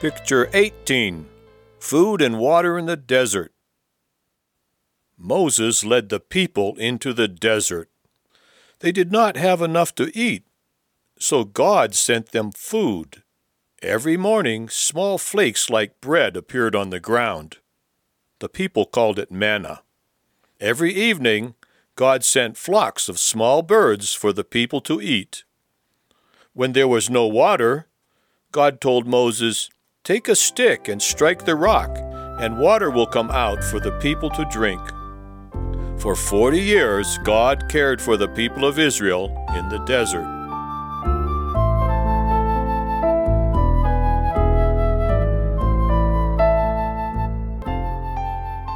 Picture 18. Food and water in the desert. Moses led the people into the desert. They did not have enough to eat, so God sent them food. Every morning, small flakes like bread appeared on the ground. The people called it manna. Every evening, God sent flocks of small birds for the people to eat. When there was no water, God told Moses, "Take a stick and strike the rock, and water will come out for the people to drink." For 40 years, God cared for the people of Israel in the desert.